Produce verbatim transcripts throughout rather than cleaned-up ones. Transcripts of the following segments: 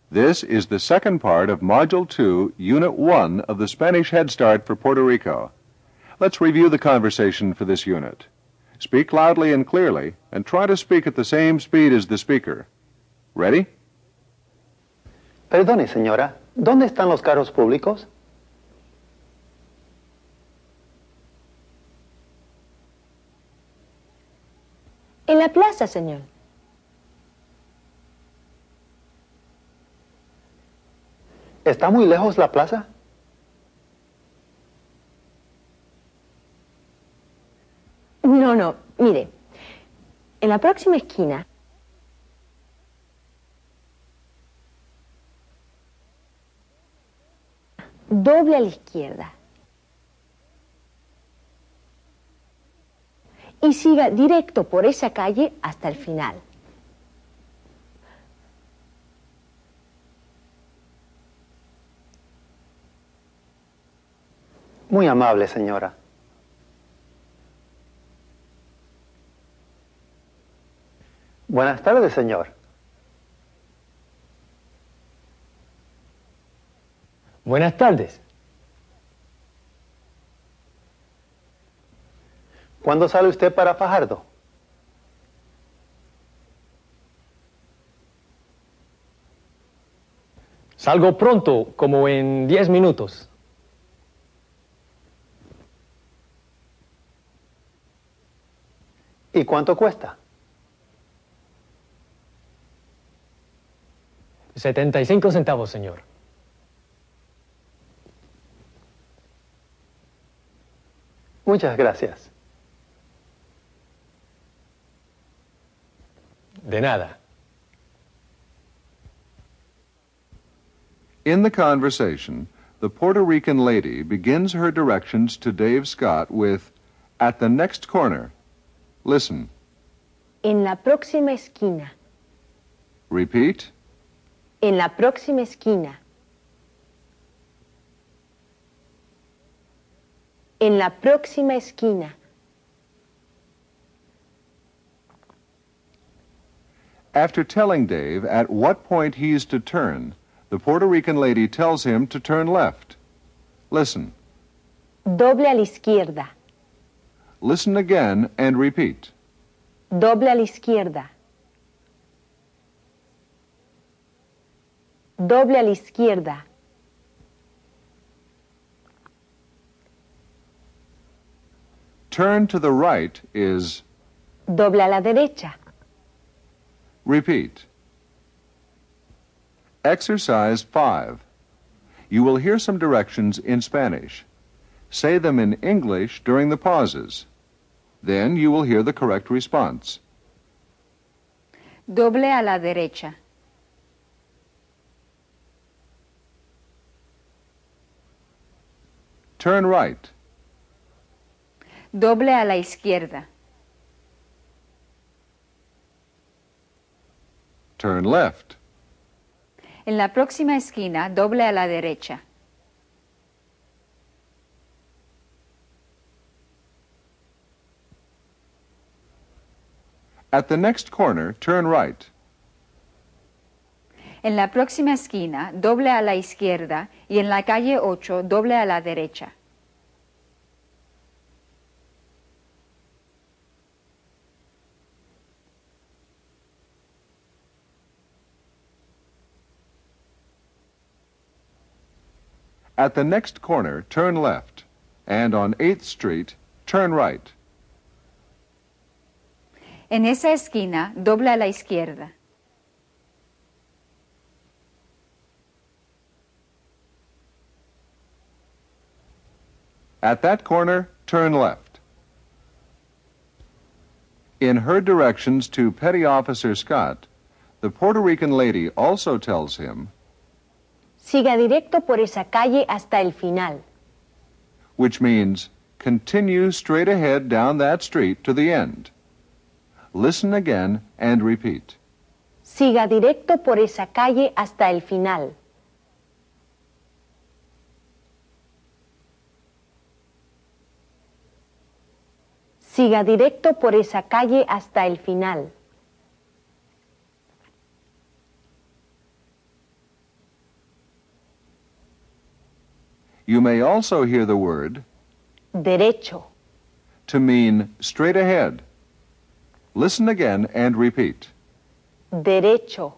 This is the second part of Module two, Unit one of the Spanish Head Start for Puerto Rico. Let's review the conversation for this unit. Speak loudly and clearly, and try to speak at the same speed as the speaker. Ready? Perdone, señora, ¿dónde están los carros públicos? En la plaza, señor. ¿Está muy lejos la plaza? No, no, mire. En la próxima esquina doble a la izquierda y siga directo por esa calle hasta el final. Muy amable, señora. Buenas tardes, señor. Buenas tardes. ¿Cuándo sale usted para Fajardo? Salgo pronto, como en diez minutos. ¿Y cuánto cuesta? setenta y cinco centavos, señor. Muchas gracias. De nada. In the conversation, the Puerto Rican lady begins her directions to Dave Scott with, "At the next corner." Listen. En la próxima esquina. Repeat. En la próxima esquina. En la próxima esquina. After telling Dave at what point he is to turn, the Puerto Rican lady tells him to turn left. Listen. Doble a la izquierda. Listen again and repeat. Doble a la izquierda. Doble a la izquierda. Turn to the right is... Doble a la derecha. Repeat. Exercise five. You will hear some directions in Spanish. Say them in English during the pauses. Then you will hear the correct response. Doble a la derecha. Turn right. Doble a la izquierda. Turn left. En la próxima esquina, doble a la derecha. At the next corner, turn right. En la próxima esquina, doble a la izquierda y en la calle ocho, doble a la derecha. At the next corner, turn left. And on eighth Street, turn right. En esa esquina, doble a la izquierda. At that corner, turn left. In her directions to Petty Officer Scott, the Puerto Rican lady also tells him, Siga directo por esa calle hasta el final. which means continue straight ahead down that street to the end. Listen again and repeat. Siga directo por esa calle hasta el final. Siga directo por esa calle hasta el final. You may also hear the word derecho, to mean straight ahead. Listen again and repeat. derecho,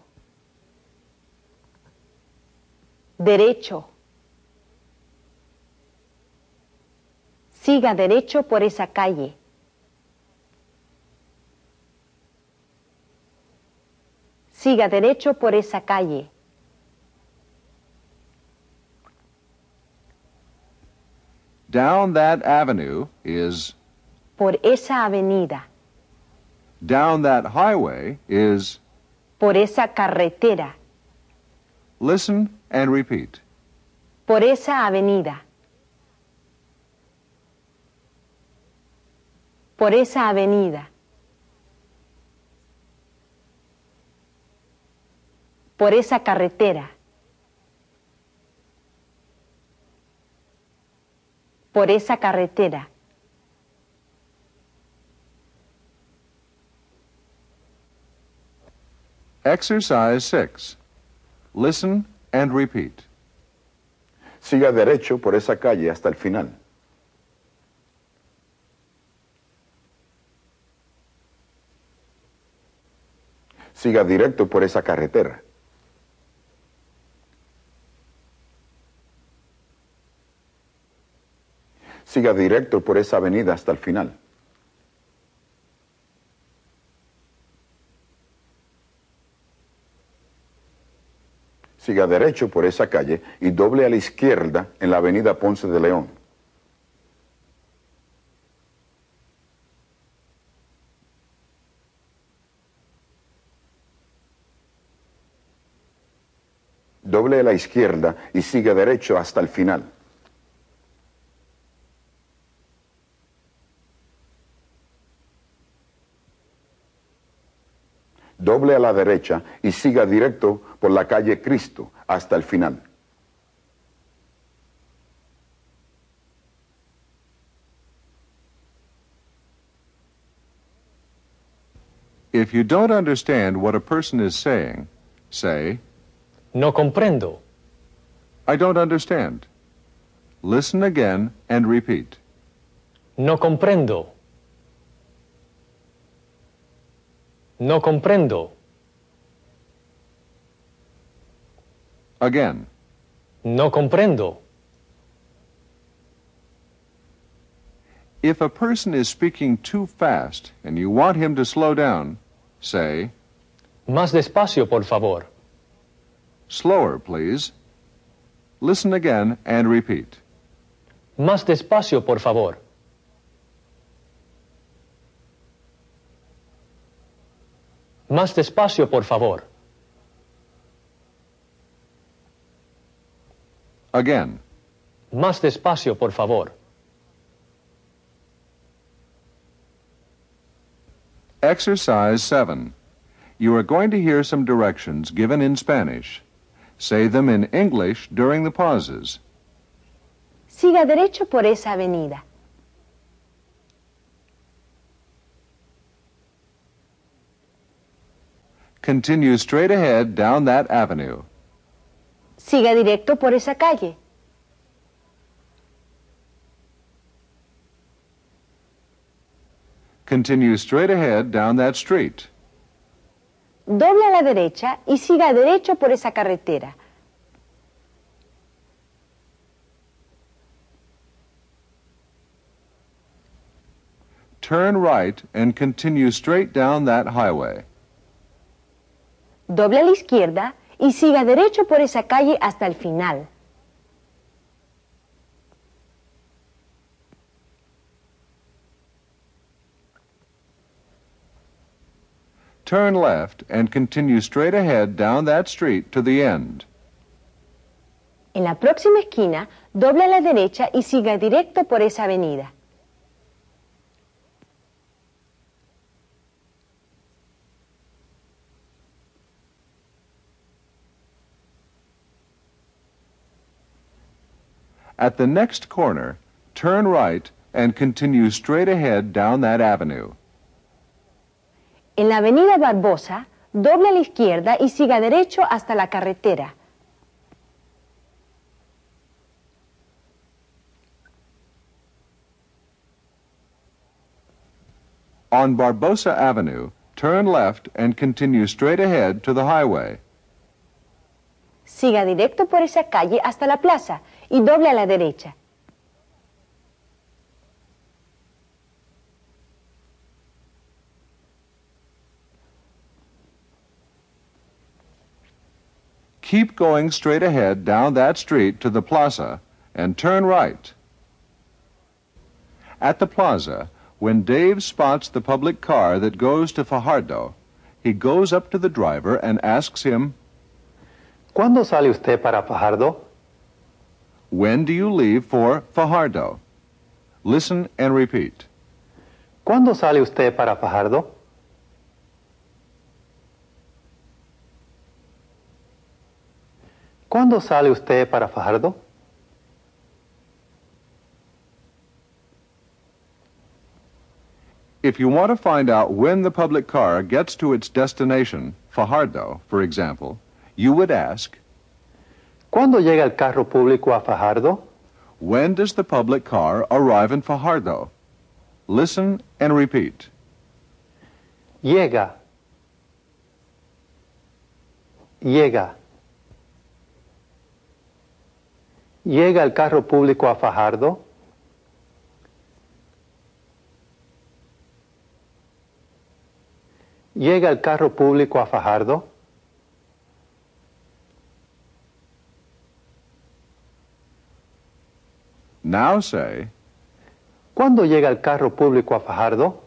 derecho. Siga derecho por esa calle. Siga derecho por esa calle. Down that avenue is, Por esa avenida. down that highway is, Por esa carretera. listen and repeat. Por esa avenida. Por esa avenida. Por esa carretera. Por esa carretera. Exercise six. Listen and repeat. Siga derecho por esa calle hasta el final. Siga directo por esa carretera. Siga directo por esa avenida hasta el final. Siga derecho por esa calle y doble a la izquierda en la avenida Ponce de León. Doble a la izquierda y siga derecho hasta el final. Doble a la derecha y siga directo por la calle Cristo hasta el final. If you don't understand what a person is saying, say, No comprendo. I don't understand. Listen again and repeat. No comprendo. No comprendo. Again. No comprendo. If a person is speaking too fast and you want him to slow down, say, Más despacio, por favor. slower, please. Listen again and repeat. Más despacio, por favor. Más despacio, por favor. Again. Más despacio, por favor. Exercise seven. You are going to hear some directions given in Spanish. Say them in English during the pauses. Siga derecho por esa avenida. Continue straight ahead down that avenue. Siga directo por esa calle. Continue straight ahead down that street. Doble a la derecha y siga derecho por esa carretera. Turn right and continue straight down that highway. Doble a la izquierda y siga derecho por esa calle hasta el final. Turn left and continue straight ahead down that street to the end. En la próxima esquina, doble a la derecha y siga directo por esa avenida. At the next corner, turn right and continue straight ahead down that avenue. En la avenida Barbosa, doble a la izquierda y siga derecho hasta la carretera. On Barbosa Avenue, turn left and continue straight ahead to the highway. Siga directo por esa calle hasta la plaza y doble a la derecha. Keep going straight ahead down that street to the plaza and turn right. At the plaza, when Dave spots the public car that goes to Fajardo, he goes up to the driver and asks him, ¿Cuándo sale usted para Fajardo? "When do you leave for Fajardo?" Listen and repeat. ¿Cuándo sale usted para Fajardo? ¿Cuándo sale usted para Fajardo? If you want to find out when the public car gets to its destination, Fajardo, for example, you would ask, ¿Cuándo llega el carro público a Fajardo? "When does the public car arrive in Fajardo?" Listen and repeat. Llega. Llega. ¿Llega el carro público a Fajardo? ¿Llega el carro público a Fajardo? Now say, ¿Cuándo llega el carro público a Fajardo?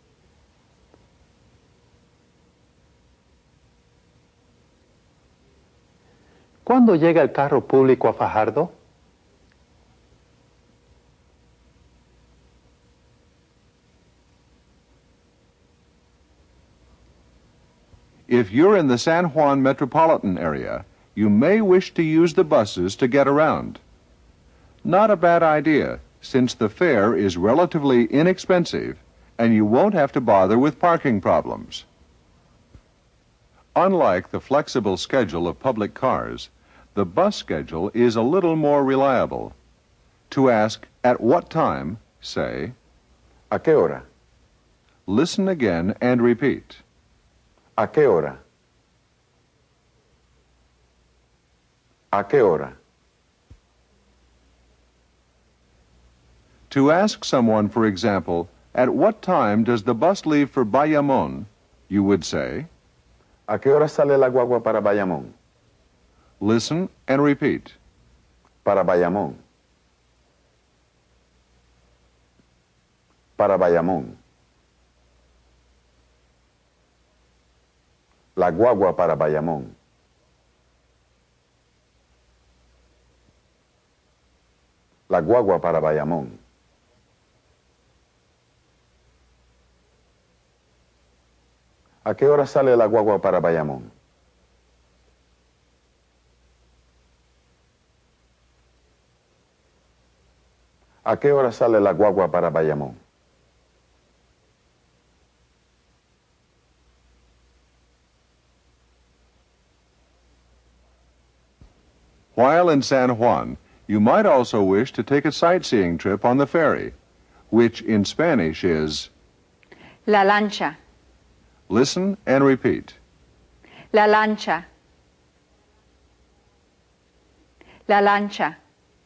¿Cuándo llega el carro público a Fajardo? if you're in the San Juan metropolitan area, you may wish to use the buses to get around. Not a bad idea, since the fare is relatively inexpensive and you won't have to bother with parking problems. Unlike the flexible schedule of public cars, the bus schedule is a little more reliable. To ask, "At what time?" say, ¿A qué hora? Listen again and repeat. ¿A qué hora? ¿A qué hora? To ask someone, for example, "At what time does the bus leave for Bayamón?" you would say, ¿A qué hora sale la guagua para Bayamón? Listen and repeat. Para Bayamón. Para Bayamón. La guagua para Bayamón. La guagua para Bayamón. ¿A qué hora sale la guagua para Bayamón? ¿A qué hora sale la guagua para Bayamón? While in San Juan, you might also wish to take a sightseeing trip on the ferry, which in Spanish is, La lancha. listen and repeat. La lancha. La lancha.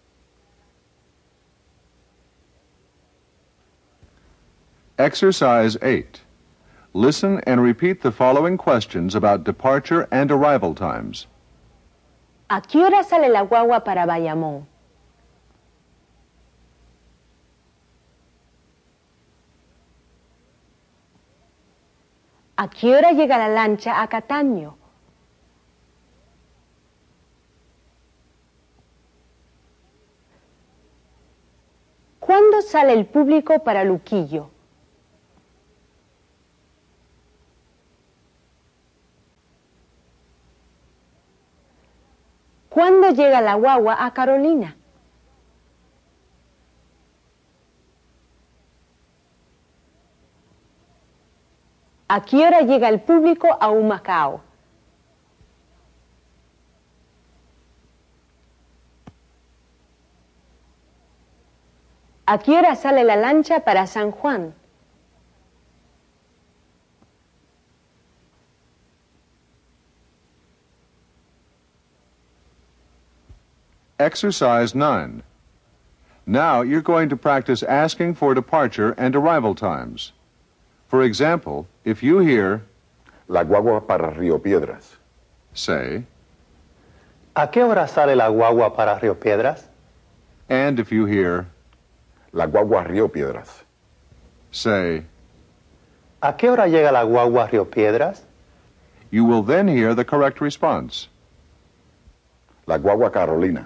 Exercise eight. Listen and repeat the following questions about departure and arrival times. ¿A qué hora sale la guagua para Bayamón? ¿A qué hora llega la lancha a Cataño? ¿Cuándo sale el público para Luquillo? ¿Cuándo llega la guagua a Carolina? ¿A qué hora llega el público a Humacao? ¿A qué hora sale la lancha para San Juan? Exercise nine. Now you're going to practice asking for departure and arrival times. For example, if you hear, La guagua para Río Piedras. say, ¿A qué hora sale la guagua para Río Piedras? and if you hear, La guagua a Río Piedras. say, ¿A qué hora llega la guagua a Río Piedras? you will then hear the correct response. La guagua Carolina.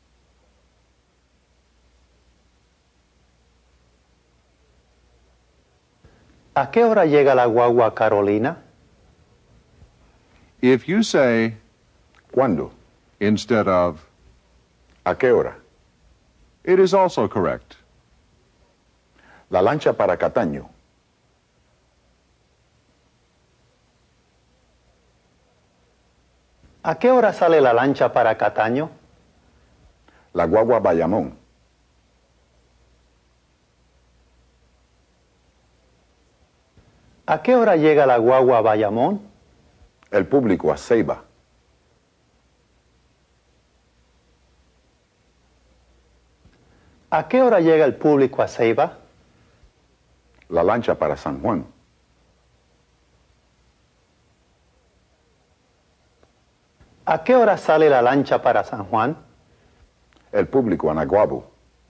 ¿A qué hora llega la guagua Carolina? If you say, ¿Cuándo? instead of, ¿A qué hora? it is also correct. La lancha para Cataño. ¿A qué hora sale la lancha para Cataño? La guagua Bayamón. ¿A qué hora llega la guagua a Bayamón? El público a Ceiba. ¿A qué hora llega el público a Ceiba? La lancha para San Juan. ¿A qué hora sale la lancha para San Juan? El público a Naguabo.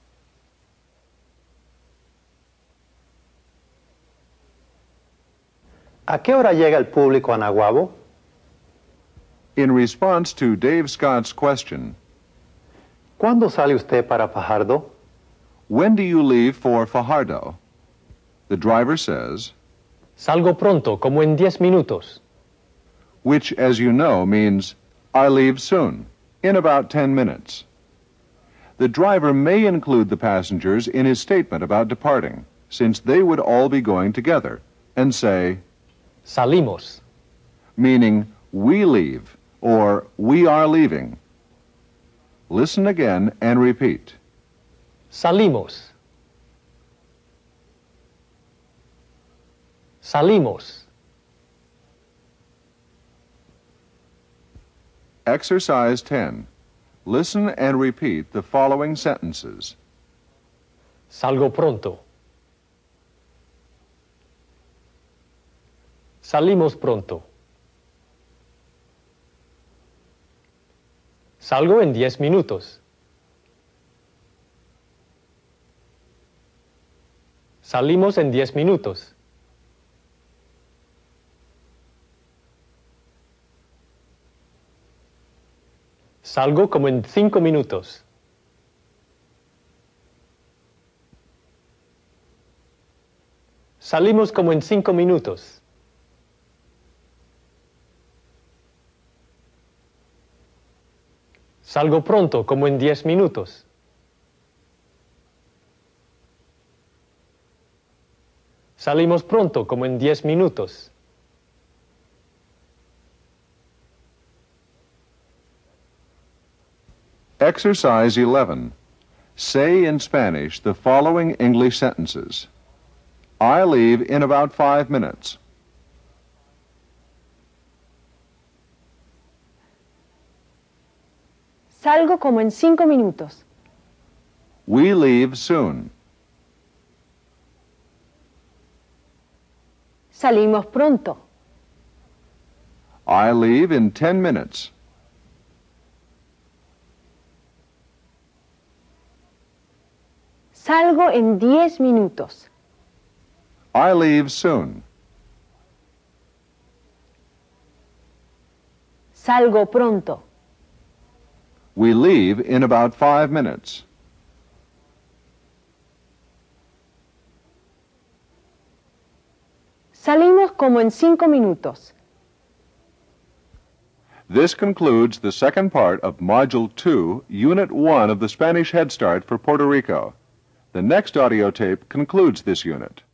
¿A qué hora llega el público a Naguabo? In response to Dave Scott's question, ¿Cuándo sale usted para Fajardo? when do you leave for Fajardo? The driver says, Salgo pronto, como en diez minutos. which, as you know, means, I leave soon, in about ten minutes. The driver may include the passengers in his statement about departing, since they would all be going together, and say, Salimos. meaning, we leave, or we are leaving. Listen again and repeat. Salimos. Salimos. Exercise ten. Listen and repeat the following sentences. Salgo pronto. Salimos pronto. Salgo en diez minutos. Salimos en diez minutos. Salgo como en cinco minutos. Salimos como en cinco minutos. Salgo pronto, como en diez minutos. Salimos pronto, como en diez minutos. Exercise eleven. Say in Spanish the following English sentences. I leave in about five minutes. Salgo como en cinco minutos. We leave soon. Salimos pronto. I leave in ten minutes. Salgo en diez minutos. I leave soon. Salgo pronto. We leave in about five minutes. Salimos como en cinco minutos. This concludes the second part of Module two, Unit one of the Spanish Head Start for Puerto Rico. The next audio tape concludes this unit.